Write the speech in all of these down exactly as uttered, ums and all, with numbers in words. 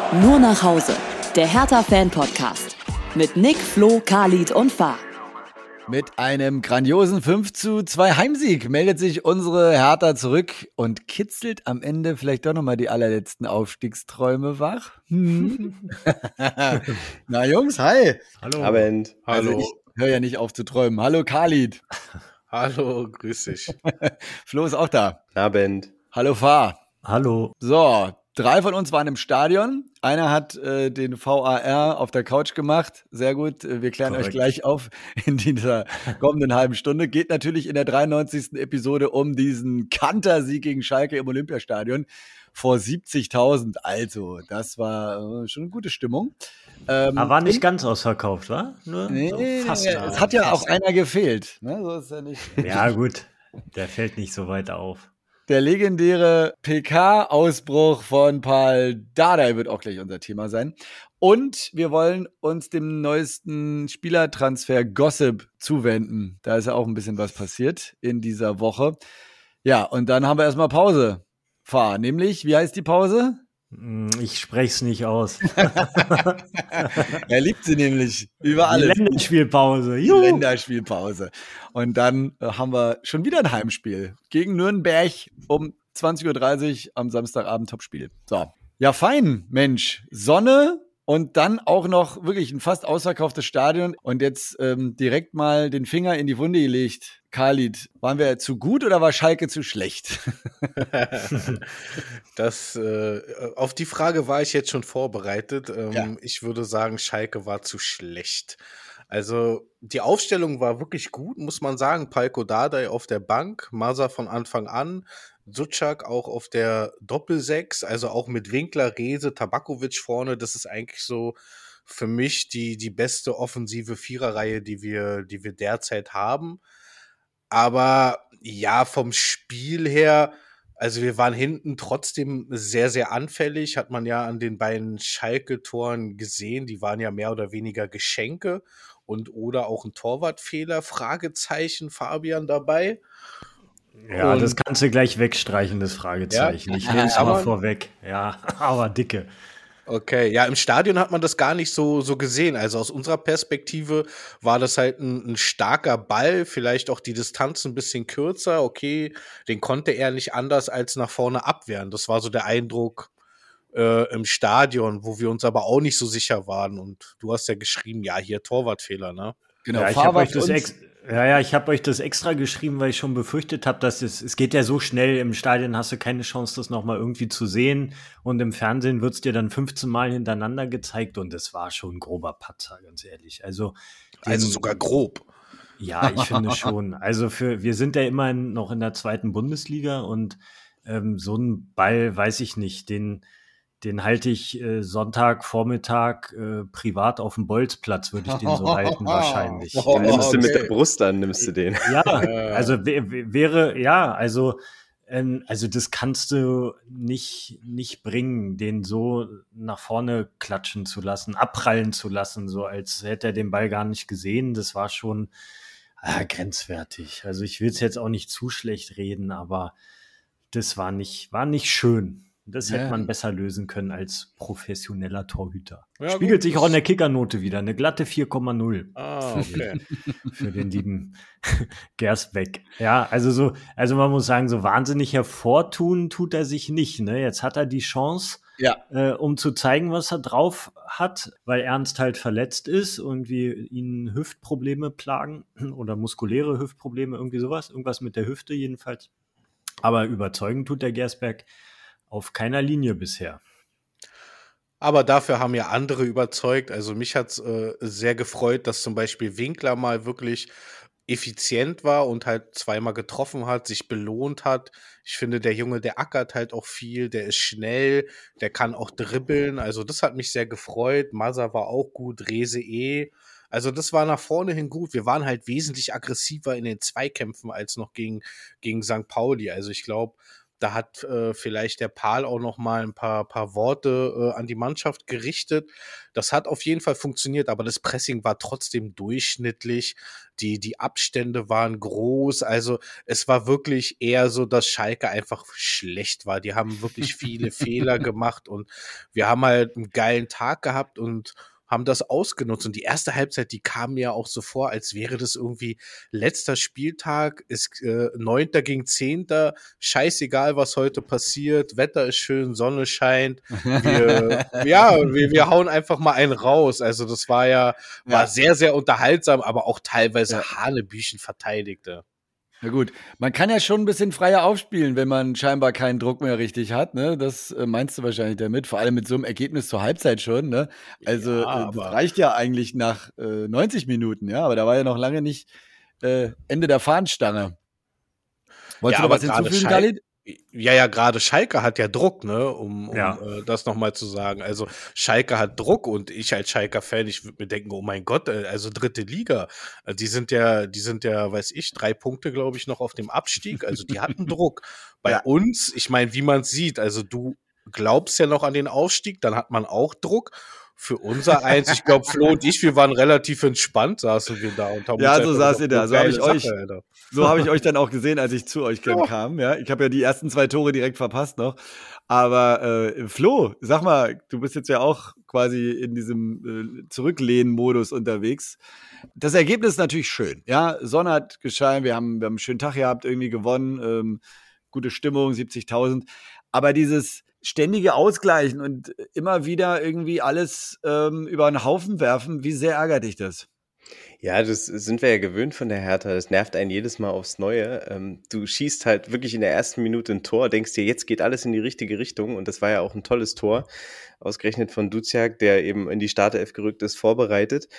Nur nach Hause, der Hertha-Fan-Podcast mit Nick, Flo, Khalid und Fah. Mit einem grandiosen fünf zu zwei Heimsieg meldet sich unsere Hertha zurück und kitzelt am Ende vielleicht doch nochmal die allerletzten Aufstiegsträume wach. Hm. Na Jungs, hi. Hallo. Abend. Also Hallo. ich höre ja nicht auf zu träumen. Hallo Khalid. Hallo, grüß dich. Flo ist auch da. Abend. Hallo Fah. Hallo. So, drei von uns waren im Stadion. Einer hat äh, den V A R auf der Couch gemacht. Sehr gut. Wir klären Korrekt. euch gleich auf in dieser kommenden halben Stunde. Geht natürlich in der dreiundneunzigsten Episode um diesen Kantersieg gegen Schalke im Olympiastadion vor siebzigtausend. Also, das war äh, schon eine gute Stimmung. Ähm, Aber war nicht ganz ausverkauft, wa? Nur Nee, so nee, fast. nee, es hat ja auch einer gefehlt. Ne? So ist ja nicht. Ja, gut. Der fällt nicht so weit auf. Der legendäre P K-Ausbruch von Paul Dardai wird auch gleich unser Thema sein. Und wir wollen uns dem neuesten Spielertransfer Gossip zuwenden. Da ist ja auch ein bisschen was passiert in dieser Woche. Ja, und dann haben wir erstmal Pause. Fahr, nämlich, wie heißt die Pause? Ich spreche es nicht aus. Er liebt sie nämlich über Die alles. Länderspielpause. Die Juhu. Länderspielpause. Und dann äh, haben wir schon wieder ein Heimspiel gegen Nürnberg um zwanzig Uhr dreißig am Samstagabend Topspiel. So. Ja, fein, Mensch. Sonne und dann auch noch wirklich ein fast ausverkauftes Stadion. Und jetzt ähm, direkt mal den Finger in die Wunde gelegt. Khalid, waren wir zu gut oder war Schalke zu schlecht? Das, äh, auf die Frage war ich jetzt schon vorbereitet. Ähm, Ja. Ich würde sagen, Schalke war zu schlecht. Also die Aufstellung war wirklich gut, muss man sagen. Palko Dardai auf der Bank, Masa von Anfang an, Suchak auch auf der Doppelsechs, also auch mit Winkler, Rehse, Tabakovic vorne. Das ist eigentlich so für mich die, die beste offensive Viererreihe, die wir, die wir derzeit haben. Aber ja, vom Spiel her, also wir waren hinten trotzdem sehr, sehr anfällig, hat man ja an den beiden Schalke-Toren gesehen, die waren ja mehr oder weniger Geschenke und oder auch ein Torwartfehler, Fragezeichen, Fabian dabei. Ja, Und- das kannst du gleich wegstreichen, das Fragezeichen. Ja? Ich nehme es Aber- mal vorweg. Ja, aber dicke. Okay, ja, im Stadion hat man das gar nicht so, so gesehen. Also aus unserer Perspektive war das halt ein, ein starker Ball, vielleicht auch die Distanz ein bisschen kürzer. Okay, den konnte er nicht anders als nach vorne abwehren. Das war so der Eindruck äh, im Stadion, wo wir uns aber auch nicht so sicher waren. Und du hast ja geschrieben, ja, hier Torwartfehler, ne? Genau, Ja, ich Fahr habe war euch für das uns- ex ja, ja, ich habe euch das extra geschrieben, weil ich schon befürchtet habe, dass es es geht ja so schnell im Stadion, hast du keine Chance, das noch mal irgendwie zu sehen, und im Fernsehen wird's dir dann fünfzehn Mal hintereinander gezeigt und das war schon ein grober Patzer, ganz ehrlich. Also den- Also sogar grob. Ja, ich finde schon. Also für wir sind ja immerhin noch in der zweiten Bundesliga und ähm, so ein Ball, weiß ich nicht, den den halte ich äh, Sonntagvormittag äh, privat auf dem Bolzplatz, würde ich den so halten wahrscheinlich. Oh, Den nimmst du mit okay. der Brust an, nimmst du den. Ja, also wär- wär- wäre, ja, also, ähm, also das kannst du nicht, nicht bringen, den so nach vorne klatschen zu lassen, abprallen zu lassen, so als hätte er den Ball gar nicht gesehen. Das war schon ah, grenzwertig. Also ich will es jetzt auch nicht zu schlecht reden, aber das war nicht, war nicht schön. Das hätte Ja. man besser lösen können als professioneller Torhüter. Ja, Spiegelt gut, sich auch in der Kickernote wieder. Eine glatte vier Komma null Ah, okay. für den lieben Gersbeck. Ja, also so, also man muss sagen, so wahnsinnig hervortun tut er sich nicht. Ne? Jetzt hat er die Chance, Ja. äh, um zu zeigen, was er drauf hat, weil Ernst halt verletzt ist und wir ihn Hüftprobleme plagen oder muskuläre Hüftprobleme, irgendwie sowas, irgendwas mit der Hüfte jedenfalls. Aber überzeugend tut der Gersbeck auf keiner Linie bisher. Aber dafür haben ja andere überzeugt. Also mich hat's äh, sehr gefreut, dass zum Beispiel Winkler mal wirklich effizient war und halt zweimal getroffen hat, sich belohnt hat. Ich finde, der Junge, der ackert halt auch viel, der ist schnell, der kann auch dribbeln. Also das hat mich sehr gefreut. Masa war auch gut, Rehse eh. Also das war nach vorne hin gut. Wir waren halt wesentlich aggressiver in den Zweikämpfen als noch gegen, gegen Sankt Pauli. Also ich glaube, Da hat äh, vielleicht der Pahl auch noch mal ein paar, paar Worte äh, an die Mannschaft gerichtet. Das hat auf jeden Fall funktioniert, aber das Pressing war trotzdem durchschnittlich. Die, die Abstände waren groß. Also es war wirklich eher so, dass Schalke einfach schlecht war. Die haben wirklich viele Fehler gemacht und wir haben halt einen geilen Tag gehabt und haben das ausgenutzt. Und die erste Halbzeit, die kam mir auch so vor, als wäre das irgendwie letzter Spieltag, ist äh, Neunter gegen Zehnter, scheißegal, was heute passiert, Wetter ist schön, Sonne scheint, wir, ja, wir, wir hauen einfach mal einen raus. Also das war ja, war Ja. sehr, sehr unterhaltsam, aber auch teilweise Ja. Hanebüchen verteidigte. Na gut, man kann ja schon ein bisschen freier aufspielen, wenn man scheinbar keinen Druck mehr richtig hat, ne? Das äh, meinst du wahrscheinlich damit, vor allem mit so einem Ergebnis zur Halbzeit schon, ne? Also, Ja, äh, das aber- reicht ja eigentlich nach äh, neunzig Minuten, ja, aber da war ja noch lange nicht äh, Ende der Fahnenstange. Wolltest Ja, du noch aber was gerade hinzufügen, Schalke- Khalid? Ja, ja, gerade Schalke hat ja Druck, ne, um, um Ja. äh, das nochmal zu sagen. Also Schalke hat Druck und ich als Schalker-Fan, ich würde mir denken, oh mein Gott, äh, also dritte Liga, äh, die sind ja, die sind ja, weiß ich, drei Punkte, glaube ich, noch auf dem Abstieg. Also die hatten Druck. Bei Ja. uns, ich meine, wie man sieht, also du glaubst ja noch an den Aufstieg, dann hat man auch Druck. Für unser Eins, ich glaube, Flo und ich, wir waren relativ entspannt, saßen wir da und haben Ja, uns so einfach saß gedacht, ihr da. oh, So habe geile ich euch, Sache, Alter. so habe ich euch dann auch gesehen, als ich zu euch dann Ja. kam. Ja, ich habe ja die ersten zwei Tore direkt verpasst noch. Aber äh, Flo, sag mal, du bist jetzt ja auch quasi in diesem äh, Zurücklehnen-Modus unterwegs. Das Ergebnis ist natürlich schön. Ja, Sonne hat gescheint, wir haben, wir haben einen schönen Tag gehabt, irgendwie gewonnen, ähm, gute Stimmung, siebzigtausend. Aber dieses ständige Ausgleichen und immer wieder irgendwie alles ähm, über einen Haufen werfen, wie sehr ärgert dich das? Ja, das sind wir ja gewöhnt von der Hertha. Das nervt einen jedes Mal aufs Neue. Ähm, du schießt halt wirklich in der ersten Minute ein Tor, denkst dir, jetzt geht alles in die richtige Richtung. Und das war ja auch ein tolles Tor, ausgerechnet von Duziak, der eben in die Startelf gerückt ist, vorbereitet.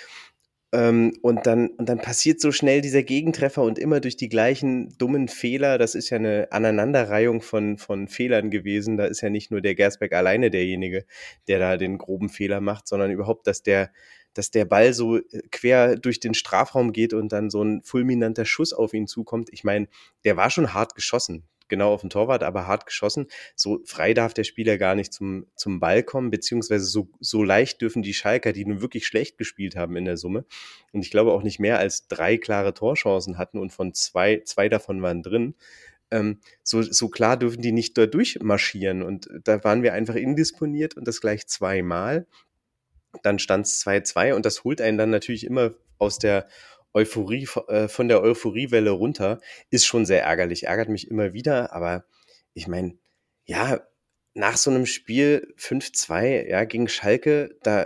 Ähm, und dann, und dann passiert so schnell dieser Gegentreffer und immer durch die gleichen dummen Fehler. Das ist ja eine Aneinanderreihung von, von Fehlern gewesen. Da ist ja nicht nur der Gersbeck alleine derjenige, der da den groben Fehler macht, sondern überhaupt, dass der dass der Ball so quer durch den Strafraum geht und dann so ein fulminanter Schuss auf ihn zukommt. Ich meine, der war schon hart geschossen, genau auf den Torwart, aber hart geschossen. So frei darf der Spieler gar nicht zum, zum Ball kommen, beziehungsweise so, so leicht dürfen die Schalker, die nun wirklich schlecht gespielt haben in der Summe, und ich glaube auch nicht mehr als drei klare Torchancen hatten und von zwei, zwei davon waren drin, ähm, so, so klar dürfen die nicht da durchmarschieren. Und da waren wir einfach indisponiert und das gleich zweimal. Dann stand es zwei zwei und das holt einen dann natürlich immer aus der Euphorie, äh, von der Euphoriewelle runter. Ist schon sehr ärgerlich, ärgert mich immer wieder, aber ich meine, ja, nach so einem Spiel fünf zwei, ja, gegen Schalke, da,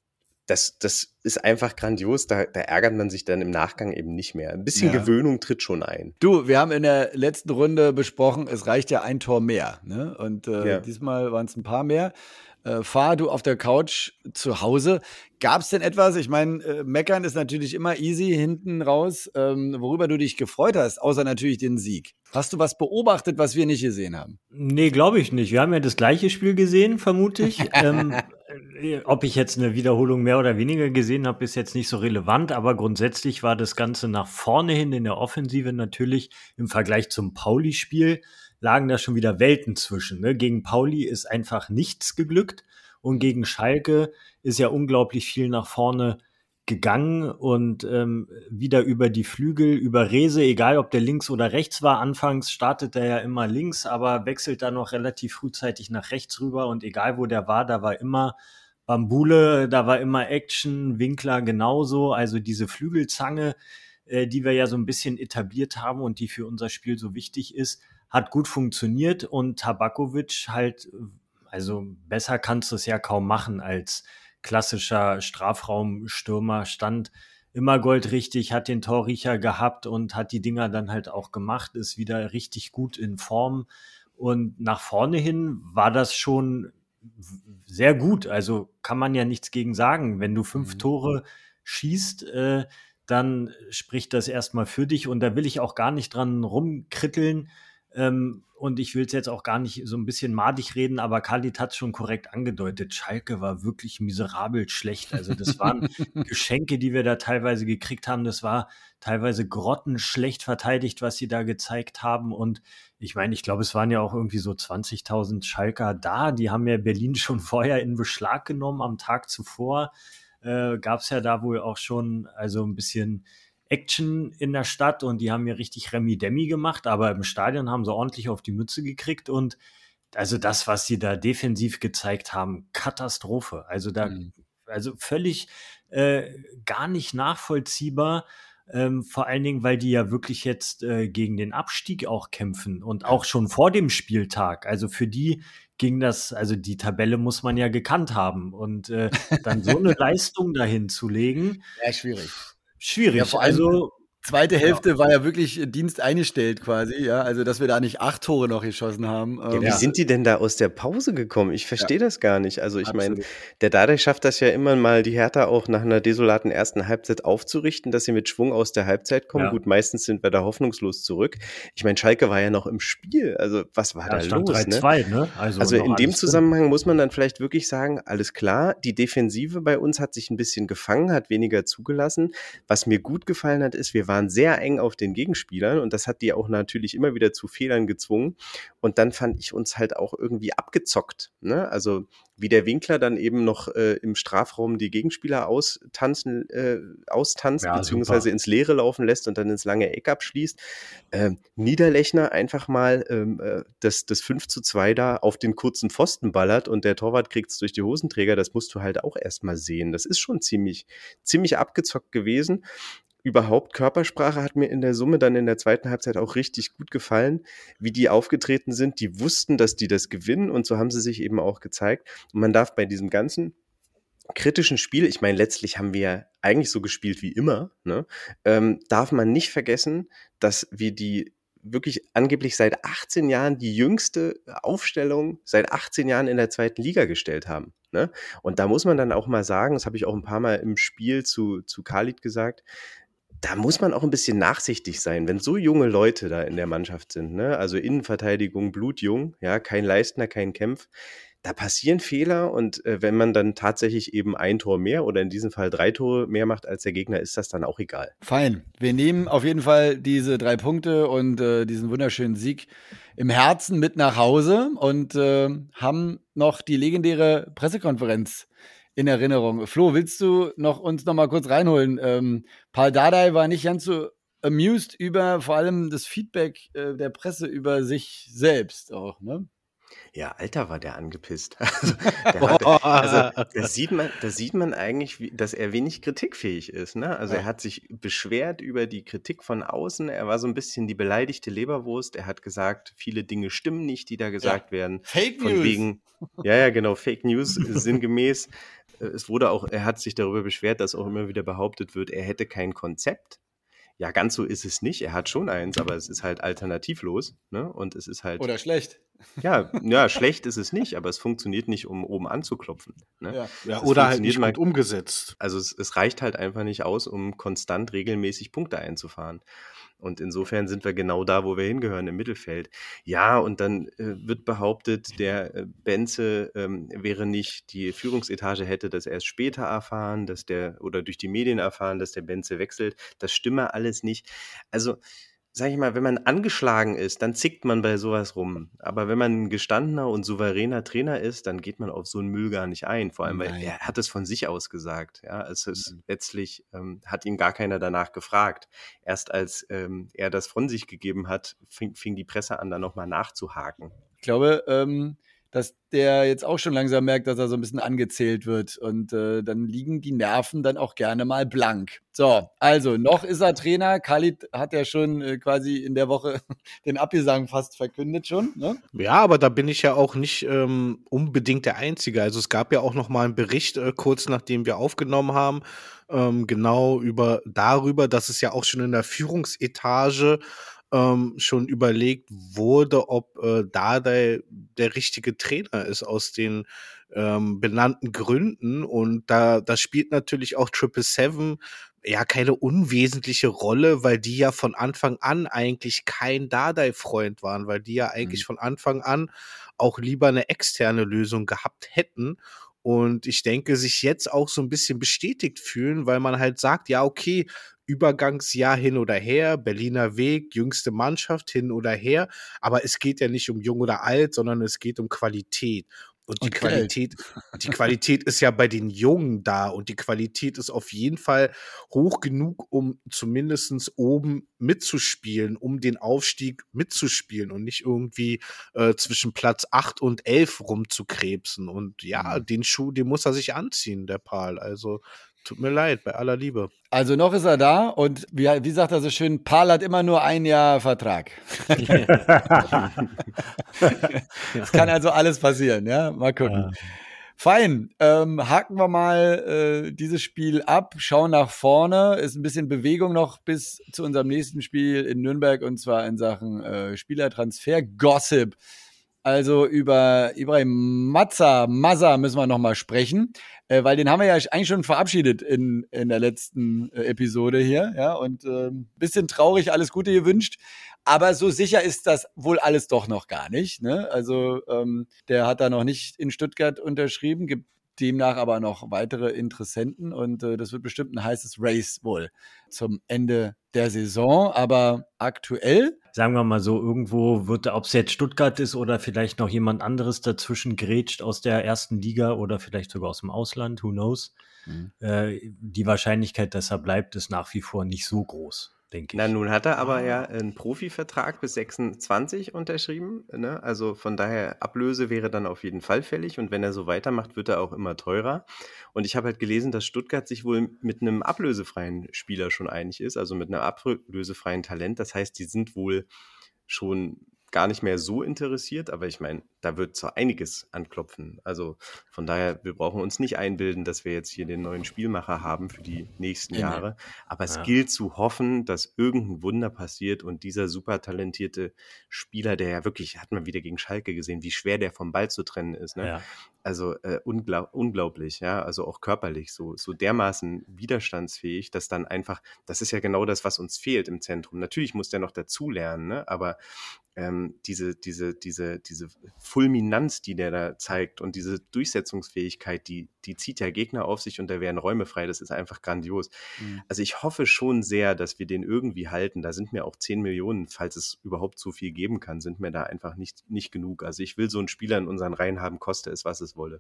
das, das ist einfach grandios, da, da ärgert man sich dann im Nachgang eben nicht mehr. Ein bisschen Ja. Gewöhnung tritt schon ein. Du, wir haben in der letzten Runde besprochen, es reicht ja ein Tor mehr. Ne? Und äh, Ja. diesmal waren es ein paar mehr. Äh, fahr du auf der Couch zu Hause. Gab es denn etwas? Ich meine, äh, meckern ist natürlich immer easy hinten raus, ähm, worüber du dich gefreut hast, außer natürlich den Sieg. Hast du was beobachtet, was wir nicht gesehen haben? Nee, glaube ich nicht. Wir haben ja das gleiche Spiel gesehen, vermute ich. ähm, äh, ob ich jetzt eine Wiederholung mehr oder weniger gesehen habe, ist jetzt nicht so relevant, aber grundsätzlich war das Ganze nach vorne hin in der Offensive natürlich im Vergleich zum Pauli-Spiel lagen da schon wieder Welten zwischen. Ne? Gegen Pauli ist einfach nichts geglückt und gegen Schalke ist ja unglaublich viel nach vorne gegangen und ähm, wieder über die Flügel, über Rehse, egal ob der links oder rechts war. Anfangs startet er ja immer links, aber wechselt dann noch relativ frühzeitig nach rechts rüber und egal wo der war, da war immer Bambule, da war immer Action, Winkler genauso, also diese Flügelzange, äh, die wir ja so ein bisschen etabliert haben und die für unser Spiel so wichtig ist, hat gut funktioniert und Tabakovic halt, also besser kannst du es ja kaum machen als klassischer Strafraumstürmer, stand immer goldrichtig, hat den Torriecher gehabt und hat die Dinger dann halt auch gemacht, ist wieder richtig gut in Form und nach vorne hin war das schon sehr gut, also kann man ja nichts gegen sagen, wenn du fünf mhm. Tore schießt, äh, dann spricht das erstmal für dich und da will ich auch gar nicht dran rumkritteln. Ähm, und ich will es jetzt auch gar nicht so ein bisschen madig reden, aber Khalid hat es schon korrekt angedeutet. Schalke war wirklich miserabel schlecht. Also das waren Geschenke, die wir da teilweise gekriegt haben. Das war teilweise grottenschlecht verteidigt, was sie da gezeigt haben. Und ich meine, ich glaube, es waren ja auch irgendwie so zwanzigtausend Schalker da. Die haben ja Berlin schon vorher in Beschlag genommen. Am Tag zuvor äh, gab es ja da wohl auch schon also ein bisschen Action in der Stadt und die haben mir richtig Remi-Demi gemacht, aber im Stadion haben sie ordentlich auf die Mütze gekriegt und also das, was sie da defensiv gezeigt haben, Katastrophe. Also da, mhm. also völlig äh, gar nicht nachvollziehbar, ähm, vor allen Dingen, weil die ja wirklich jetzt äh, gegen den Abstieg auch kämpfen und auch schon vor dem Spieltag. Also für die ging das, also die Tabelle muss man ja gekannt haben und äh, dann so eine Leistung dahin zu legen. Ja, schwierig. Schwierig. Ja, vor allem also zweite Hälfte ja. war ja wirklich Dienst eingestellt quasi, ja, also dass wir da nicht acht Tore noch geschossen haben. Ja, wie ja. sind die denn da aus der Pause gekommen? Ich verstehe ja. das gar nicht. Also ich meine, der Dardai schafft das ja immer mal, die Hertha auch nach einer desolaten ersten Halbzeit aufzurichten, dass sie mit Schwung aus der Halbzeit kommen. Ja. Gut, meistens sind wir da hoffnungslos zurück. Ich meine, Schalke war ja noch im Spiel. Also was war ja, da stand los? drei zwei, ne? ne? Also, also in dem Zusammenhang drin. Muss man dann vielleicht wirklich sagen, alles klar, die Defensive bei uns hat sich ein bisschen gefangen, hat weniger zugelassen. Was mir gut gefallen hat, ist, wir waren sehr eng auf den Gegenspielern und das hat die auch natürlich immer wieder zu Fehlern gezwungen und dann fand ich uns halt auch irgendwie abgezockt, ne? Also wie der Winkler dann eben noch äh, im Strafraum die Gegenspieler austanzen, äh, austanzt, ja, beziehungsweise super. Ins Leere laufen lässt und dann ins lange Eck abschließt. Ähm, Niederlechner einfach mal ähm, äh, das, das fünf zu zwei da auf den kurzen Pfosten ballert und der Torwart kriegt es durch die Hosenträger, das musst du halt auch erstmal sehen. Das ist schon ziemlich, ziemlich abgezockt gewesen. Überhaupt Körpersprache hat mir in der Summe dann in der zweiten Halbzeit auch richtig gut gefallen, wie die aufgetreten sind. Die wussten, dass die das gewinnen und so haben sie sich eben auch gezeigt. Und man darf bei diesem ganzen kritischen Spiel, ich meine, letztlich haben wir ja eigentlich so gespielt wie immer, ne, ähm, darf man nicht vergessen, dass wir die wirklich angeblich seit achtzehn Jahren die jüngste Aufstellung seit achtzehn Jahren in der zweiten Liga gestellt haben. Ne? Und da muss man dann auch mal sagen, das habe ich auch ein paar Mal im Spiel zu, zu Khalid gesagt, da muss man auch ein bisschen nachsichtig sein, wenn so junge Leute da in der Mannschaft sind, ne? Also Innenverteidigung, blutjung, ja, kein Leistner, kein Kempf. Da passieren Fehler und äh, wenn man dann tatsächlich eben ein Tor mehr oder in diesem Fall drei Tore mehr macht als der Gegner, ist das dann auch egal. Fein. Wir nehmen auf jeden Fall diese drei Punkte und äh, diesen wunderschönen Sieg im Herzen mit nach Hause und äh, haben noch die legendäre Pressekonferenz in Erinnerung. Flo, willst du noch uns noch mal kurz reinholen? Ähm, Paul Dardai war nicht ganz so amused über vor allem das Feedback äh, der Presse über sich selbst auch, ne? Ja, Alter, war der angepisst. Also, der hatte, also da sieht man, da sieht man eigentlich, wie, dass er wenig kritikfähig ist. Ne? Also ja. Er hat sich beschwert über die Kritik von außen. Er war so ein bisschen die beleidigte Leberwurst. Er hat gesagt, viele Dinge stimmen nicht, die da gesagt ja. werden. Fake von News. Wegen, ja, ja, genau, Fake News, sinngemäß. Es wurde auch, er hat sich darüber beschwert, dass auch immer wieder behauptet wird, er hätte kein Konzept. Ja, ganz so ist es nicht. Er hat schon eins, aber es ist halt alternativlos, ne? Und es ist halt. Oder schlecht. Ja, ja, schlecht ist es nicht, aber es funktioniert nicht, um oben anzuklopfen. Ne? Ja, ja oder halt nicht gut umgesetzt. Also es, es reicht halt einfach nicht aus, um konstant regelmäßig Punkte einzufahren. Und insofern sind wir genau da, wo wir hingehören, im Mittelfeld. Ja, und dann äh, wird behauptet, der äh, Benze ähm, wäre nicht, die Führungsetage hätte das erst später erfahren, dass der, oder durch die Medien erfahren, dass der Benze wechselt. Das stimme alles nicht. Also, sag ich mal, wenn man angeschlagen ist, dann zickt man bei sowas rum. Aber wenn man ein gestandener und souveräner Trainer ist, dann geht man auf so einen Müll gar nicht ein. Vor allem, weil Nein. er hat es von sich aus gesagt. Ja, es ist mhm. letztlich, ähm, hat ihn gar keiner danach gefragt. Erst als ähm, er das von sich gegeben hat, fing, fing die Presse an, da nochmal nachzuhaken. Ich glaube, ähm, dass der jetzt auch schon langsam merkt, dass er so ein bisschen angezählt wird. Und äh, dann liegen die Nerven dann auch gerne mal blank. So, also noch ist er Trainer. Khalid hat ja schon äh, quasi in der Woche den Abgesang fast verkündet schon. Ne? Ja, aber da bin ich ja auch nicht ähm, unbedingt der Einzige. Also es gab ja auch noch mal einen Bericht, äh, kurz nachdem wir aufgenommen haben, ähm, genau über darüber, dass es ja auch schon in der Führungsetage Ähm, schon überlegt wurde, ob äh, Dardai der richtige Trainer ist aus den ähm, benannten Gründen. Und da, da spielt natürlich auch Triple Seven ja keine unwesentliche Rolle, weil die ja von Anfang an eigentlich kein Dardai-Freund waren, weil die ja eigentlich mhm. von Anfang an auch lieber eine externe Lösung gehabt hätten. Und ich denke, sich jetzt auch so ein bisschen bestätigt fühlen, weil man halt sagt, ja, okay, Übergangsjahr hin oder her, Berliner Weg, jüngste Mannschaft hin oder her, aber es geht ja nicht um jung oder alt, sondern es geht um Qualität. Und die und Qualität, die Qualität ist ja bei den Jungen da und die Qualität ist auf jeden Fall hoch genug, um zumindest oben mitzuspielen, um den Aufstieg mitzuspielen und nicht irgendwie äh, zwischen Platz acht und elf rumzukrebsen. Und ja, mhm. den Schuh, den muss er sich anziehen, der Paul. Also tut mir leid, bei aller Liebe. Also noch ist er da und wie, wie sagt er so schön, Paul hat immer nur ein Jahr Vertrag. Es kann also alles passieren, ja, mal gucken. Ja. Fein, ähm, haken wir mal äh, dieses Spiel ab, schauen nach vorne, ist ein bisschen Bewegung noch bis zu unserem nächsten Spiel in Nürnberg und zwar in Sachen äh, Spielertransfer-Gossip. Also über Ibrahim Mazza, Mazza müssen wir nochmal sprechen, äh, weil den haben wir ja eigentlich schon verabschiedet in, in der letzten äh, Episode hier, ja, und äh, bisschen traurig, alles Gute gewünscht, aber so sicher ist das wohl alles doch noch gar nicht, ne? Also ähm, der hat da noch nicht in Stuttgart unterschrieben, gibt demnach aber noch weitere Interessenten und äh, das wird bestimmt ein heißes Race wohl zum Ende der Saison, aber aktuell sagen wir mal so, irgendwo wird, ob es jetzt Stuttgart ist oder vielleicht noch jemand anderes dazwischen grätscht aus der ersten Liga oder vielleicht sogar aus dem Ausland, who knows. Mhm. Äh, die Wahrscheinlichkeit, dass er bleibt, ist nach wie vor nicht so groß, denke ich. Na, nun hat er aber ja einen Profivertrag bis sechsundzwanzig unterschrieben, ne? Also von daher, Ablöse wäre dann auf jeden Fall fällig und wenn er so weitermacht, wird er auch immer teurer. Und ich habe halt gelesen, dass Stuttgart sich wohl mit einem ablösefreien Spieler schon einig ist, also mit einem ablösefreien Talent. Das heißt, die sind wohl schon gar nicht mehr so interessiert, aber ich meine, da wird so einiges anklopfen. Also von daher, wir brauchen uns nicht einbilden, dass wir jetzt hier den neuen Spielmacher haben für die nächsten Jahre. Aber es ja. gilt zu hoffen, dass irgendein Wunder passiert und dieser super talentierte Spieler, der ja wirklich, hat man wieder gegen Schalke gesehen, wie schwer der vom Ball zu trennen ist, ne? Ja. Also äh, unglaub, unglaublich, ja, also auch körperlich so, so dermaßen widerstandsfähig, dass dann einfach, das ist ja genau das, was uns fehlt im Zentrum. Natürlich muss der noch dazulernen, ne? Aber ähm, diese, diese, diese, diese Fulminanz, die der da zeigt und diese Durchsetzungsfähigkeit, die, die zieht ja Gegner auf sich und da werden Räume frei, das ist einfach grandios. Mhm. Also ich hoffe schon sehr, dass wir den irgendwie halten. Da sind mir auch zehn Millionen, falls es überhaupt so viel geben kann, sind mir da einfach nicht, nicht genug. Also ich will so einen Spieler in unseren Reihen haben, koste es, was es wolle.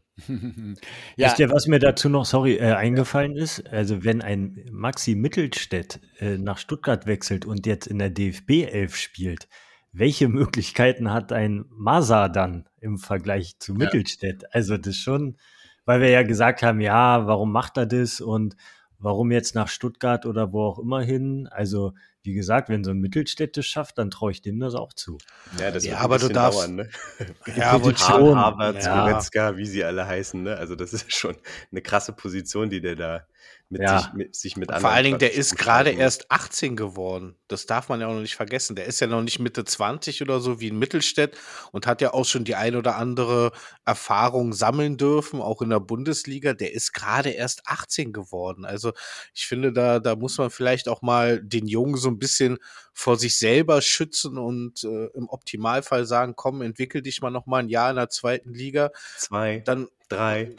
Ja. Wisst ihr, was mir dazu noch, sorry, äh, eingefallen ist? Also wenn ein Maxi Mittelstädt äh, nach Stuttgart wechselt und jetzt in der D F B elf spielt, welche Möglichkeiten hat ein Mazza dann im Vergleich zu Mittelstädt? Ja. Also das schon, weil wir ja gesagt haben, ja, warum macht er das und warum jetzt nach Stuttgart oder wo auch immer hin? Also wie gesagt, wenn so ein Mittelstädt es schafft, dann traue ich dem das auch zu. Ja, das ja, wird aber ein bisschen du darfst, dauern, ne? Ja, aber schon. Harvard, ja. Goretzka, wie sie alle heißen, ne? Also das ist schon eine krasse Position, die der da mit ja. sich mit, sich mit anderen. Vor allen Dingen, der ist gerade erst achtzehn geworden. Das darf man ja auch noch nicht vergessen. Der ist ja noch nicht Mitte zwanzig oder so wie ein Mittelstädt und hat ja auch schon die ein oder andere Erfahrung sammeln dürfen, auch in der Bundesliga. Der ist gerade erst achtzehn geworden. Also ich finde, da, da muss man vielleicht auch mal den Jungen so ein bisschen vor sich selber schützen und äh, im Optimalfall sagen, komm, entwickel dich mal noch mal ein Jahr in der zweiten Liga. Zwei, dann drei.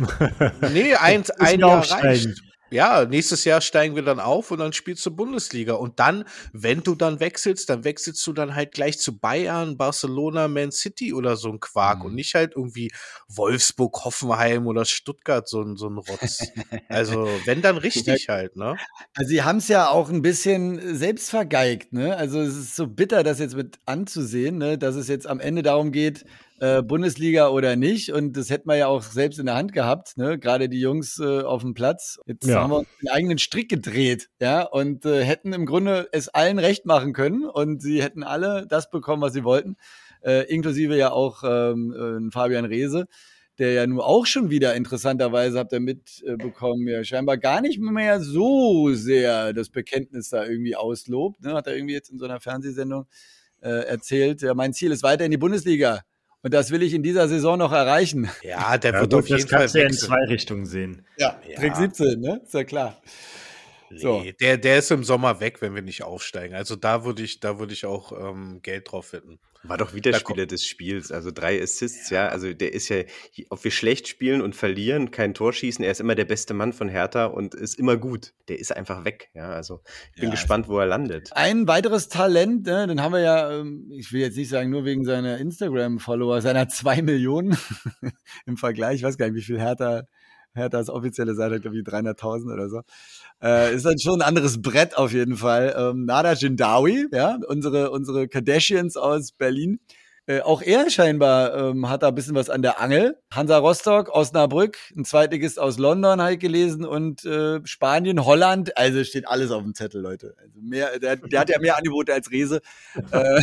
Nee, eins, ein Jahr reicht. Ja, nächstes Jahr steigen wir dann auf und dann spielst du Bundesliga. Und dann, wenn du dann wechselst, dann wechselst du dann halt gleich zu Bayern, Barcelona, Man City oder so ein Quark mhm. und nicht halt irgendwie Wolfsburg, Hoffenheim oder Stuttgart, so ein, so ein Rotz. Also, wenn dann richtig halt, ne? Also, sie haben es ja auch ein bisschen selbst vergeigt, ne? Also, es ist so bitter, das jetzt mit anzusehen, ne? Dass es jetzt am Ende darum geht, äh, Bundesliga oder nicht. Und das hätten wir ja auch selbst in der Hand gehabt, ne? Gerade die Jungs äh, auf dem Platz. Jetzt ja. haben wir uns den eigenen Strick gedreht, ja, und äh, hätten im Grunde es allen recht machen können und sie hätten alle das bekommen, was sie wollten, äh, inklusive ja auch ähm, äh, Fabian Reese, der ja nun auch schon wieder interessanterweise, habt ihr mitbekommen, ja scheinbar gar nicht mehr so sehr das Bekenntnis da irgendwie auslobt, ne? Hat er irgendwie jetzt in so einer Fernsehsendung äh, erzählt, ja, mein Ziel ist weiter in die Bundesliga. Und das will ich in dieser Saison noch erreichen. Ja, der ja, wird gut, auf jeden Fall wechseln. Das kannst du ja in wechseln. zwei Richtungen sehen. Ja, ja. Trick siebzehn, ne? Ist ja klar. So. Nee, der, der ist im Sommer weg, wenn wir nicht aufsteigen. Also da würde ich, da würde ich auch ähm, Geld drauf wetten. War doch wieder Spieler des Spiels, also drei Assists, ja. Also der ist ja, ob wir schlecht spielen und verlieren, kein Tor schießen, er ist immer der beste Mann von Hertha und ist immer gut. Der ist einfach weg, ja. Also ich bin Ja, gespannt, wo er landet. Ein weiteres Talent, ne, den haben wir ja, ähm, ich will jetzt nicht sagen, nur wegen seiner Instagram-Follower, seiner zwei Millionen im Vergleich, ich weiß gar nicht, wie viel Hertha, Herthas offizielle Seite, glaube ich, dreihunderttausend oder so. Äh, ist dann schon ein anderes Brett auf jeden Fall. Ähm, Nada Jindawi, ja, unsere, unsere Kardashians aus Berlin. Äh, auch er scheinbar ähm, hat da ein bisschen was an der Angel. Hansa Rostock, Osnabrück, ein Zweitligist aus London habe ich gelesen und äh, Spanien, Holland. Also steht alles auf dem Zettel, Leute. Also mehr, der, der hat ja mehr Angebote als Rese. Äh,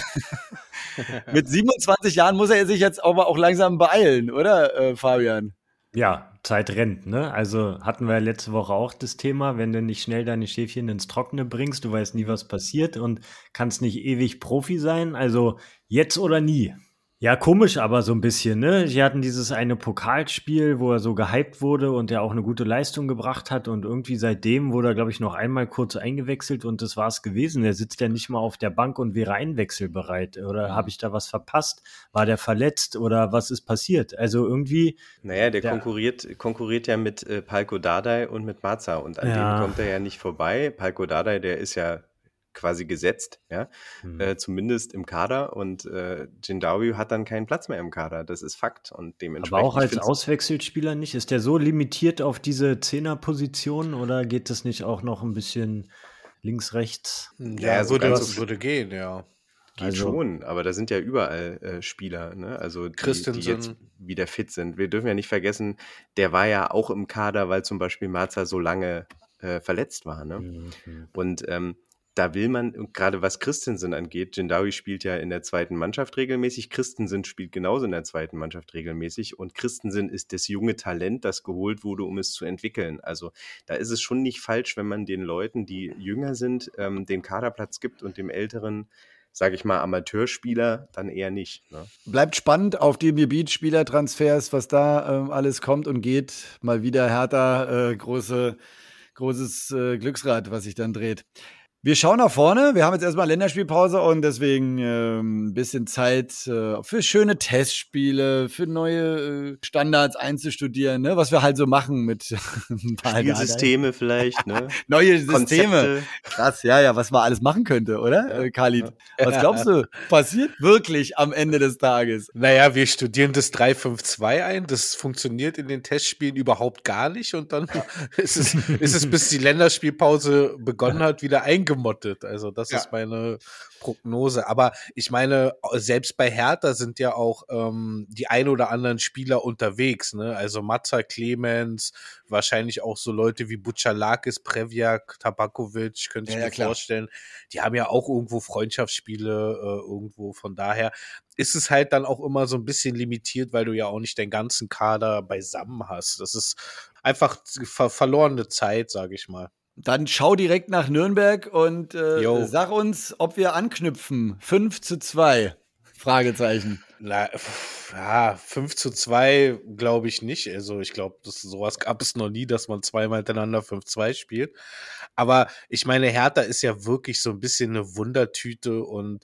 mit siebenundzwanzig Jahren muss er sich jetzt aber auch langsam beeilen, oder, äh, Fabian? Ja, Zeit rennt, ne? Also hatten wir letzte Woche auch das Thema, wenn du nicht schnell deine Schäfchen ins Trockene bringst, du weißt nie, was passiert und kannst nicht ewig Profi sein. Also jetzt oder nie. Ja, komisch aber so ein bisschen, ne? Sie hatten dieses eine Pokalspiel, wo er so gehypt wurde und der auch eine gute Leistung gebracht hat und irgendwie seitdem wurde er, glaube ich, noch einmal kurz eingewechselt und das war's gewesen. Er sitzt ja nicht mal auf der Bank und wäre einwechselbereit. Oder habe ich da was verpasst? War der verletzt oder was ist passiert? Also irgendwie... Naja, der Ja. konkurriert, konkurriert ja mit äh, Palko Dardai und mit Marza und an Ja. dem kommt er ja nicht vorbei. Palko Dardai, der ist ja quasi gesetzt, ja, Hm. äh, zumindest im Kader und äh, Jindawi hat dann keinen Platz mehr im Kader, das ist Fakt und dementsprechend. Aber auch ich als find's- Auswechselspieler nicht? Ist der so limitiert auf diese Zehnerposition oder geht das nicht auch noch ein bisschen links, rechts? Ja, so würde, ganz so- würde gehen, ja. Geht Also- schon, aber da sind ja überall äh, Spieler, ne? Also die, die Christensen. jetzt wieder fit sind. Wir dürfen ja nicht vergessen, der war ja auch im Kader, weil zum Beispiel Marza so lange äh, verletzt war, ne? Mhm. Und ähm, da will man, und gerade was Christensen angeht, Jindawi spielt ja in der zweiten Mannschaft regelmäßig, Christensen spielt genauso in der zweiten Mannschaft regelmäßig und Christensen ist das junge Talent, das geholt wurde, um es zu entwickeln. Also da ist es schon nicht falsch, wenn man den Leuten, die jünger sind, ähm, den Kaderplatz gibt und dem älteren, sage ich mal, Amateurspieler dann eher nicht. Ne? Bleibt spannend auf dem Gebiet Spielertransfers, was da ähm, alles kommt und geht. Mal wieder Hertha, äh, große, großes äh, Glücksrad, was sich dann dreht. Wir schauen nach vorne. Wir haben jetzt erstmal Länderspielpause und deswegen ähm, ein bisschen Zeit äh, für schöne Testspiele, für neue äh, Standards einzustudieren, ne? Was wir halt so machen mit ein paar Spielsysteme vielleicht, ne? neue Systeme. Konzepte. Krass, ja, ja, was man alles machen könnte, oder, Ja, äh, Khalid? ja. Was glaubst du, passiert wirklich am Ende des Tages? Naja, wir studieren das drei fünf zwei ein. Das funktioniert in den Testspielen überhaupt gar nicht. Und dann ist es, ist es bis die Länderspielpause begonnen hat, wieder eingemottet. Also das Ja. ist meine Prognose. Aber ich meine, selbst bei Hertha sind ja auch ähm, die ein oder anderen Spieler unterwegs. Ne? Also Matza, Clemens, wahrscheinlich auch so Leute wie Buchalakis, Prevjak, Tabakovic, könnte ich Ja, ja, mir klar. vorstellen. Die haben ja auch irgendwo Freundschaftsspiele äh, irgendwo. Von daher ist es halt dann auch immer so ein bisschen limitiert, weil du ja auch nicht den ganzen Kader beisammen hast. Das ist einfach ver verlorene Zeit, sage ich mal. Dann schau direkt nach Nürnberg und äh, Jo. sag uns, ob wir anknüpfen. fünf zu zwei. Fragezeichen. Na, pf, ja, fünf zu zwei glaube ich nicht. Also ich glaube, sowas gab es noch nie, dass man zweimal hintereinander fünf zwei spielt. Aber ich meine, Hertha ist ja wirklich so ein bisschen eine Wundertüte und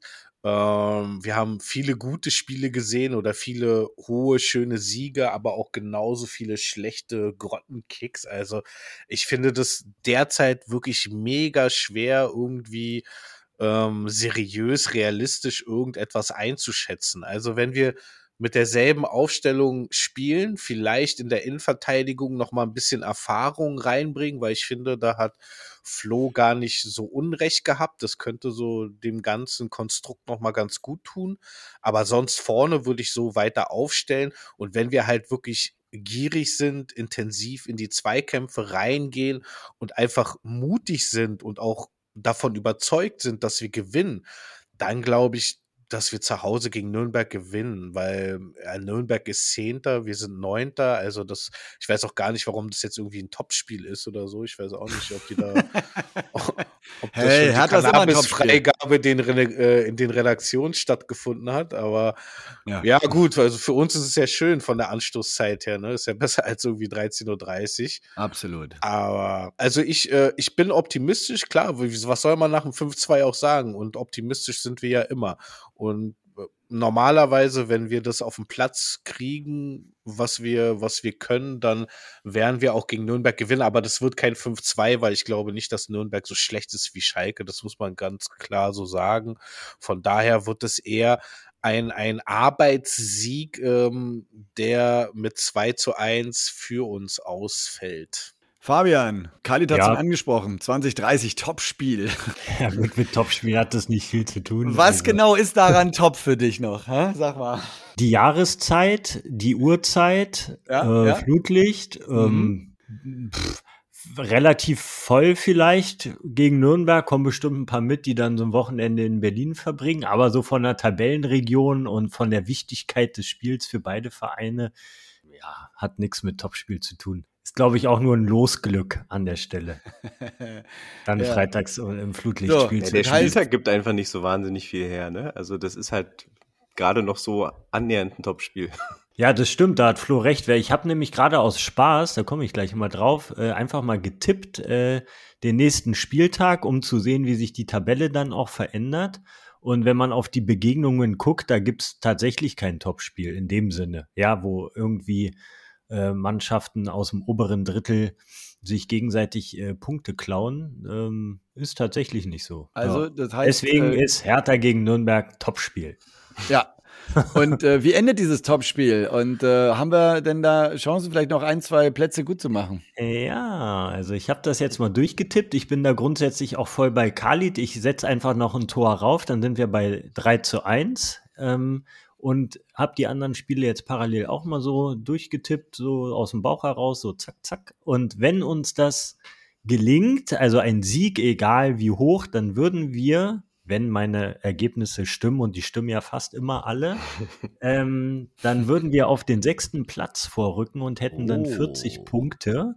ähm, wir haben viele gute Spiele gesehen oder viele hohe, schöne Siege, aber auch genauso viele schlechte Grottenkicks. Also ich finde das derzeit wirklich mega schwer, irgendwie ähm, seriös, realistisch irgendetwas einzuschätzen. Also wenn wir mit derselben Aufstellung spielen, vielleicht in der Innenverteidigung noch mal ein bisschen Erfahrung reinbringen, weil ich finde, da hat Flo gar nicht so Unrecht gehabt. Das könnte so dem ganzen Konstrukt noch mal ganz gut tun. Aber sonst vorne würde ich so weiter aufstellen. Und wenn wir halt wirklich gierig sind, intensiv in die Zweikämpfe reingehen und einfach mutig sind und auch davon überzeugt sind, dass wir gewinnen, dann glaube ich, dass wir zu Hause gegen Nürnberg gewinnen, weil äh, Nürnberg ist Zehnter, wir sind Neunter, also das, ich weiß auch gar nicht, warum das jetzt irgendwie ein Topspiel ist oder so, ich weiß auch nicht, ob die da, ob das Hey, schon die Hertha ist immer ein Topspiel. Cannabis-Freigabe den, Rene- äh, in den Redaktionen stattgefunden hat, aber Ja. ja gut, also für uns ist es ja schön von der Anstoßzeit her, ne, ist ja besser als irgendwie dreizehn Uhr dreißig. Absolut. Aber, also ich, äh, ich bin optimistisch, klar, wie- was soll man nach dem fünf zwei auch sagen? Und optimistisch sind wir ja immer. Und äh, normalerweise, wenn wir das auf den Platz kriegen, was wir, was wir können, dann werden wir auch gegen Nürnberg gewinnen. Aber das wird kein fünf zwei, weil ich glaube nicht, dass Nürnberg so schlecht ist wie Schalke. Das muss man ganz klar so sagen. Von daher wird es eher ein, ein Arbeitssieg, ähm, der mit zwei zu eins für uns ausfällt. Fabian, Khalid hat es Ja. schon angesprochen. zwanzig dreißig, Topspiel. Ja, gut, mit Topspiel hat das nicht viel zu tun. Was Also, genau ist daran top für dich noch? Hä? Sag mal. Die Jahreszeit, die Uhrzeit, Ja, äh, ja. Flutlicht, ähm, pff, relativ voll vielleicht gegen Nürnberg, kommen bestimmt ein paar mit, die dann so ein Wochenende in Berlin verbringen, aber so von der Tabellenregion und von der Wichtigkeit des Spiels für beide Vereine, ja, hat nichts mit Topspiel zu tun. Ist, glaube ich, auch nur ein Losglück an der Stelle. Dann Ja. freitags im Flutlichtspiel So, Ja, zu der Das heißt- Spieltag gibt einfach nicht so wahnsinnig viel her, ne? Also das ist halt gerade noch so annähernd ein Topspiel. Ja, das stimmt, da hat Flo recht. Weil ich habe nämlich gerade aus Spaß, da komme ich gleich mal drauf, äh, einfach mal getippt, äh, den nächsten Spieltag, um zu sehen, wie sich die Tabelle dann auch verändert. Und wenn man auf die Begegnungen guckt, da gibt's tatsächlich kein Topspiel in dem Sinne, ja, wo irgendwie äh, Mannschaften aus dem oberen Drittel sich gegenseitig äh, Punkte klauen, ähm, ist tatsächlich nicht so. Also, ja. das heißt. Deswegen äh, ist Hertha gegen Nürnberg Topspiel. Ja. Und äh, wie endet dieses Topspiel? Und äh, haben wir denn da Chancen, vielleicht noch ein, zwei Plätze gut zu machen? Ja, also ich habe das jetzt mal durchgetippt. Ich bin da grundsätzlich auch voll bei Khalid. Ich setze einfach noch ein Tor rauf, dann sind wir bei drei zu eins. Ähm, und habe die anderen Spiele jetzt parallel auch mal so durchgetippt, so aus dem Bauch heraus, so zack, zack. Und wenn uns das gelingt, also ein Sieg, egal wie hoch, dann würden wir, wenn meine Ergebnisse stimmen, und die stimmen ja fast immer alle, ähm, dann würden wir auf den sechsten Platz vorrücken und hätten dann Oh. vierzig Punkte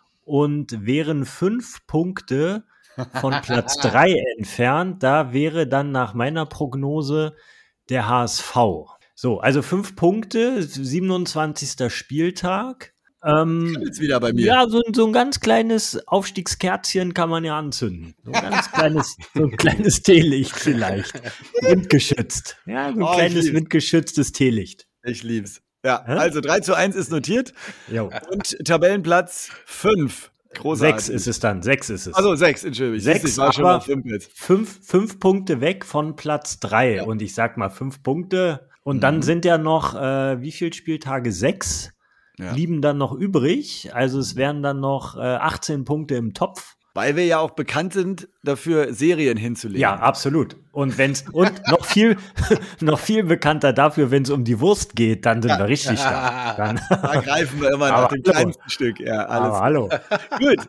und wären fünf Punkte von Platz drei entfernt. Da wäre dann nach meiner Prognose der H S V. So, also fünf Punkte, siebenundzwanzigster Spieltag. Ähm, Jetzt wieder bei mir. ja, so, ein- so ein ganz kleines Aufstiegskerzchen kann man ja anzünden. So ein ganz kleines, so ein kleines Teelicht vielleicht. Windgeschützt. Ja, so ein Oh, ich kleines lieb's. windgeschütztes Teelicht. Ich lieb's. Ja, Hä? also drei zu eins ist notiert Jo. und Tabellenplatz fünf. Großartig. Sechs ist es dann, sechs ist es. Also sechs, Entschuldigung. Sechs, Siehst du, ich war schon aber- auf fünf jetzt. fünf, fünf Punkte weg von Platz drei. Ja. Und ich sag mal fünf Punkte. Und Mhm. dann sind ja noch, äh, wie viele Spieltage? Sechs Ja. blieben dann noch übrig. Also es wären dann noch äh, achtzehn Punkte im Topf. Weil wir ja auch bekannt sind, dafür Serien hinzulegen. Ja, absolut. Und wenn's und noch viel noch viel bekannter dafür, wenn es um die Wurst geht, dann sind wir richtig da. Dann, Da greifen wir immer nach Aber dem hallo. kleinsten Stück. Ja, alles aber hallo. gut.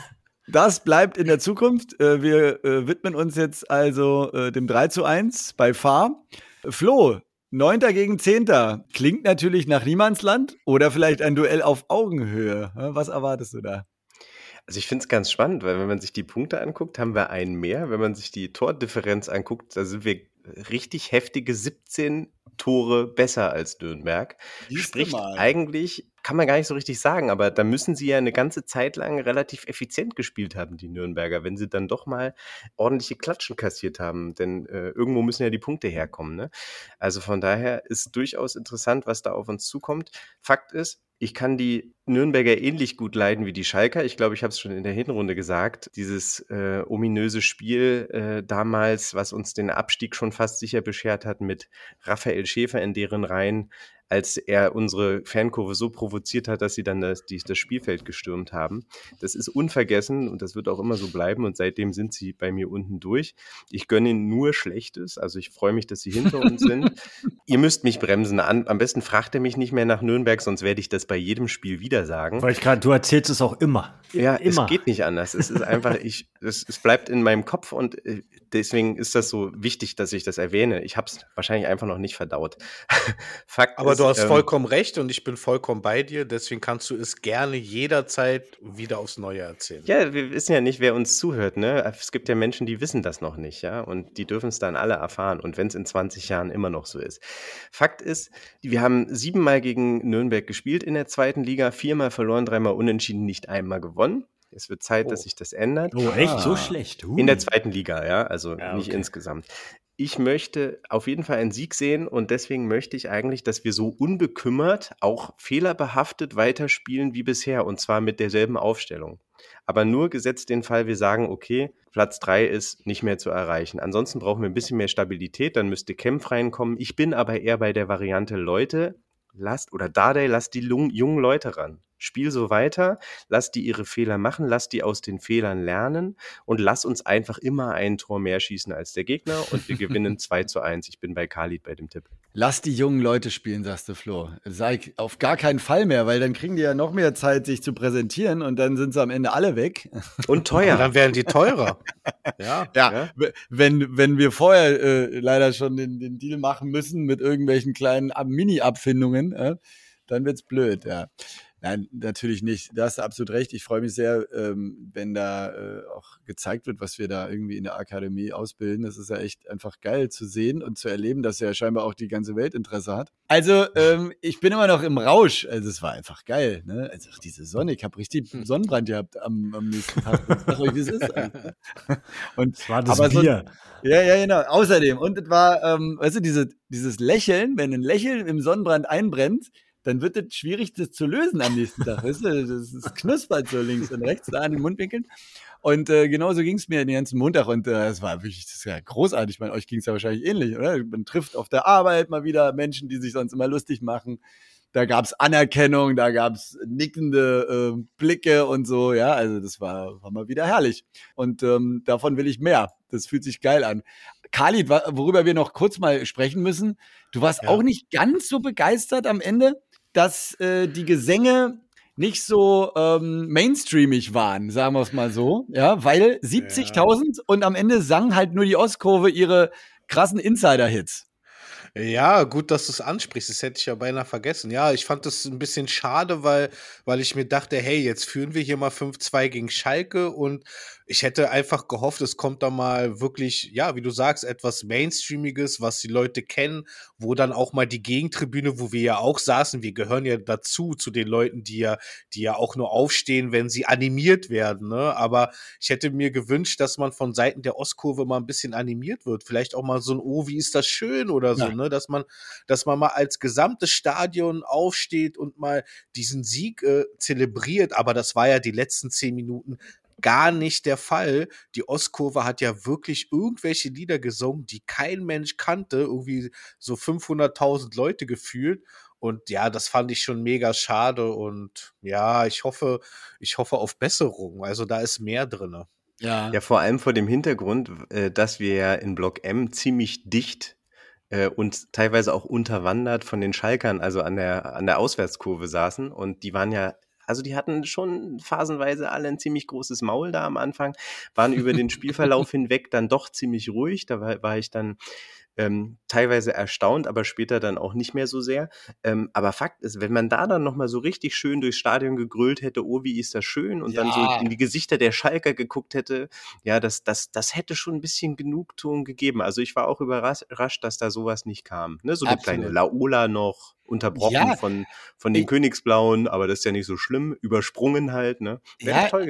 Das bleibt in der Zukunft. Äh, Wir äh, widmen uns jetzt also äh, dem drei zu eins bei Fahr. Flo, Neunter gegen Zehnter. Klingt natürlich nach Niemandsland oder vielleicht ein Duell auf Augenhöhe. Ja, was erwartest du da? Also ich finde es ganz spannend, weil wenn man sich die Punkte anguckt, haben wir einen mehr. Wenn man sich die Tordifferenz anguckt, da sind wir richtig heftige siebzehn Tore besser als Nürnberg. Siehste Spricht mal. eigentlich, kann man gar nicht so richtig sagen, aber da müssen sie ja eine ganze Zeit lang relativ effizient gespielt haben, die Nürnberger, wenn sie dann doch mal ordentliche Klatschen kassiert haben. Denn äh, irgendwo müssen ja die Punkte herkommen. Ne? Also von daher ist durchaus interessant, was da auf uns zukommt. Fakt ist, ich kann die Nürnberger ähnlich gut leiden wie die Schalker. Ich glaube, ich habe es schon in der Hinrunde gesagt. Dieses äh, ominöse Spiel äh, damals, was uns den Abstieg schon fast sicher beschert hat mit Raphael Schäfer in deren Reihen. als er unsere Fankurve so provoziert hat, dass sie dann das, die, das Spielfeld gestürmt haben. Das ist unvergessen und das wird auch immer so bleiben und seitdem sind sie bei mir unten durch. Ich gönne ihnen nur Schlechtes, also ich freue mich, dass sie hinter uns sind. Ihr müsst mich bremsen. An, am besten fragt ihr mich nicht mehr nach Nürnberg, sonst werde ich das bei jedem Spiel wieder sagen. Weil ich gerade, du erzählst es auch immer. Ja, immer. Es geht nicht anders. Es ist einfach, ich, es, es bleibt in meinem Kopf und deswegen ist das so wichtig, dass ich das erwähne. Ich habe es wahrscheinlich einfach noch nicht verdaut. Fakt Aber ist, du hast ähm, vollkommen recht und ich bin vollkommen bei dir. Deswegen kannst du es gerne jederzeit wieder aufs Neue erzählen. Ja, wir wissen ja nicht, wer uns zuhört, ne? Es gibt ja Menschen, die wissen das noch nicht, ja, und die dürfen es dann alle erfahren. Und wenn es in zwanzig Jahren immer noch so ist. Fakt ist, wir haben siebenmal gegen Nürnberg gespielt in der zweiten Liga, viermal verloren, dreimal unentschieden, nicht einmal gewonnen. Es wird Zeit, Oh. dass sich das ändert. Oh, echt? Ah. So schlecht? Uh. In der zweiten Liga, ja, also Ja, nicht okay. insgesamt. Ich möchte auf jeden Fall einen Sieg sehen und deswegen möchte ich eigentlich, dass wir so unbekümmert, auch fehlerbehaftet weiterspielen wie bisher und zwar mit derselben Aufstellung. Aber nur gesetzt den Fall, wir sagen, okay, Platz drei ist nicht mehr zu erreichen. Ansonsten brauchen wir ein bisschen mehr Stabilität, dann müsste Kempf reinkommen. Ich bin aber eher bei der Variante, Leute, lasst, oder Dardai, lasst die lung- jungen Leute ran. Spiel so weiter, lass die ihre Fehler machen, lass die aus den Fehlern lernen und lass uns einfach immer ein Tor mehr schießen als der Gegner und wir gewinnen zwei zu eins. Ich bin bei Khalid bei dem Tipp. Lass die jungen Leute spielen, sagst du, Flo. Sag auf gar keinen Fall mehr, weil dann kriegen die ja noch mehr Zeit, sich zu präsentieren und dann sind sie am Ende alle weg. Und teuer. Und dann werden die teurer. Ja. Ja, Ja. w- wenn, wenn wir vorher äh, leider schon den, den Deal machen müssen mit irgendwelchen kleinen Ab- Mini-Abfindungen, äh, dann wird's blöd, ja. Nein, natürlich nicht. Da hast du absolut recht. Ich freue mich sehr, ähm, wenn da äh, auch gezeigt wird, was wir da irgendwie in der Akademie ausbilden. Das ist ja echt einfach geil zu sehen und zu erleben, dass ja scheinbar auch die ganze Welt Interesse hat. Also, ähm, ich bin immer noch im Rausch. Also, es war einfach geil, ne? Also, auch diese Sonne. Ich habe richtig Sonnenbrand gehabt am, am nächsten Tag. Ich sag euch, wie es ist. Alter. Und Das war das aber so- Bier. ja, ja, genau. Außerdem, und es war, ähm, weißt du, diese, dieses Lächeln, wenn ein Lächeln im Sonnenbrand einbrennt, dann wird es schwierig, das zu lösen am nächsten Tag. Weißt du, das, das knuspert so links und rechts da an den Mundwinkeln. Und äh, genauso ging es mir den ganzen Montag und äh, es war wirklich, das ist ja großartig. Ich meine, euch ging es ja wahrscheinlich ähnlich, oder? Man trifft auf der Arbeit mal wieder Menschen, die sich sonst immer lustig machen. Da gab's Anerkennung, da gab's nickende äh, Blicke und so, ja, also das war, war mal wieder herrlich. Und ähm, davon will ich mehr. Das fühlt sich geil an. Khalid, wa- worüber wir noch kurz mal sprechen müssen, du warst Ja. auch nicht ganz so begeistert am Ende, dass äh, die Gesänge nicht so ähm, mainstreamig waren, sagen wir es mal so, ja, weil siebzigtausend und am Ende sang halt nur die Ostkurve ihre krassen Insider-Hits. Ja, gut, dass du es ansprichst. Das hätte ich ja beinahe vergessen. Ja, ich fand das ein bisschen schade, weil, weil ich mir dachte, hey, jetzt führen wir hier mal fünf zwei gegen Schalke und ich hätte einfach gehofft, es kommt da mal wirklich, ja, wie du sagst, etwas Mainstreamiges, was die Leute kennen, wo dann auch mal die Gegentribüne, wo wir ja auch saßen, wir gehören ja dazu, zu den Leuten, die ja, die ja auch nur aufstehen, wenn sie animiert werden, ne? Aber ich hätte mir gewünscht, dass man von Seiten der Ostkurve mal ein bisschen animiert wird. Vielleicht auch mal so ein Oh, wie ist das schön oder so, Ja. ne? Dass man, dass man mal als gesamtes Stadion aufsteht und mal diesen Sieg äh, zelebriert. Aber das war ja die letzten zehn Minuten gar nicht der Fall. Die Ostkurve hat ja wirklich irgendwelche Lieder gesungen, die kein Mensch kannte, irgendwie so fünfhunderttausend Leute gefühlt. Und ja, das fand ich schon mega schade. Und ja, ich hoffe, ich hoffe auf Besserung. Also da ist mehr drinne. Ja. Ja, vor allem vor dem Hintergrund, äh, dass wir ja in Block M ziemlich dicht äh, und teilweise auch unterwandert von den Schalkern, also an der, an der Auswärtskurve saßen. Und die waren ja, also die hatten schon phasenweise alle ein ziemlich großes Maul da am Anfang, waren über den Spielverlauf hinweg dann doch ziemlich ruhig. Da war, war ich dann ähm, teilweise erstaunt, aber später dann auch nicht mehr so sehr. Ähm, aber Fakt ist, wenn man da dann nochmal so richtig schön durchs Stadion gegrölt hätte, oh, wie ist das schön, und dann Ja. so in die Gesichter der Schalker geguckt hätte, ja, das, das, das hätte schon ein bisschen Genugtuung gegeben. Also ich war auch überrascht, dass da sowas nicht kam. Ne? So eine Absolut. kleine Laola noch, unterbrochen Ja. von, von den Ich- Königsblauen, aber das ist ja nicht so schlimm, übersprungen halt, ne? Wäre Ja. toll gewesen.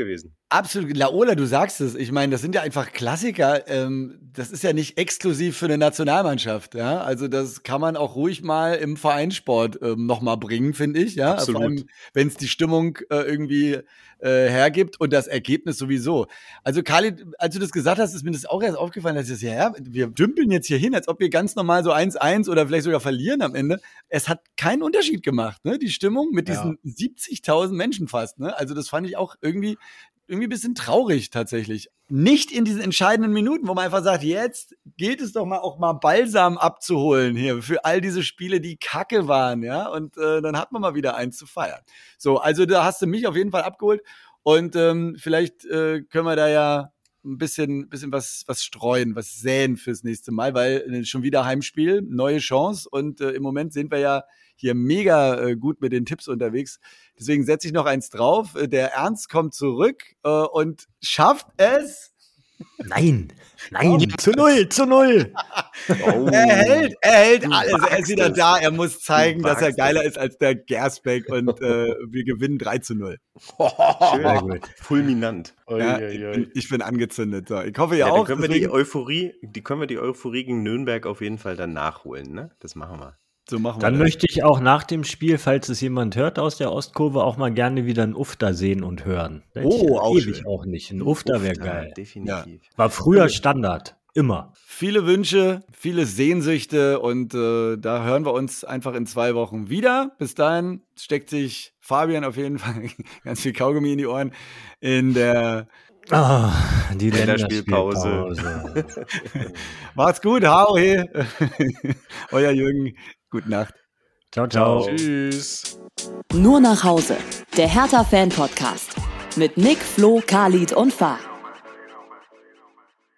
Absolut, Laola, du sagst es. Ich meine, das sind ja einfach Klassiker. Ähm, das ist ja nicht exklusiv für eine Nationalmannschaft. Ja, also das kann man auch ruhig mal im Vereinssport ähm, noch mal bringen, finde ich. Ja, Absolut. vor allem, wenn es die Stimmung äh, irgendwie äh, hergibt und das Ergebnis sowieso. Also Khalid, als du das gesagt hast, ist mir das auch erst aufgefallen, dass ich das, ja, wir dümpeln jetzt hier hin, als ob wir ganz normal so eins eins oder vielleicht sogar verlieren am Ende. Es hat keinen Unterschied gemacht, ne? Die Stimmung mit diesen ja. siebzigtausend Menschen fast. Ne? Also das fand ich auch irgendwie irgendwie ein bisschen traurig tatsächlich. Nicht in diesen entscheidenden Minuten, wo man einfach sagt, jetzt gilt es doch mal auch mal Balsam abzuholen hier für all diese Spiele, die kacke waren, ja, und äh, dann hat man mal wieder eins zu feiern. So, also da hast du mich auf jeden Fall abgeholt und ähm, vielleicht äh, können wir da ja ein bisschen, bisschen was, was streuen, was säen fürs nächste Mal, weil äh, schon wieder Heimspiel, neue Chance und äh, im Moment sind wir ja hier mega äh, gut mit den Tipps unterwegs. Deswegen setze ich noch eins drauf. Der Ernst kommt zurück äh, und schafft es. Nein, nein, oh. zu null, zu null. Oh. Er hält, er hält alles. Er ist wieder es. da. Er muss zeigen, dass er geiler es. ist als der Gersbeck und äh, wir gewinnen drei zu null. Sehr gut. Fulminant. Ja, ich, bin, ich bin angezündet. So. Ich hoffe, ihr ja, auch. Können wir die Euphorie, die können wir die Euphorie gegen Nürnberg auf jeden Fall dann nachholen. Ne? Das machen wir. So machen wir Dann das. möchte ich auch nach dem Spiel, falls es jemand hört aus der Ostkurve, auch mal gerne wieder einen Ufter sehen und hören. Da oh, auch ewig schön. auch nicht. Ein Ufter wäre geil. Definitiv. Ja. War früher Standard. Immer. Viele Wünsche, viele Sehnsüchte und äh, da hören wir uns einfach in zwei Wochen wieder. Bis dahin steckt sich Fabian auf jeden Fall ganz viel Kaugummi in die Ohren in der Ah, die Länderspielpause. Länderspielpause. Macht's gut, hau he. Euer Jürgen, gute Nacht. Ciao, ciao. Tschüss. Nur nach Hause, der Hertha-Fan-Podcast mit Nick, Flo, Khalid und Fah.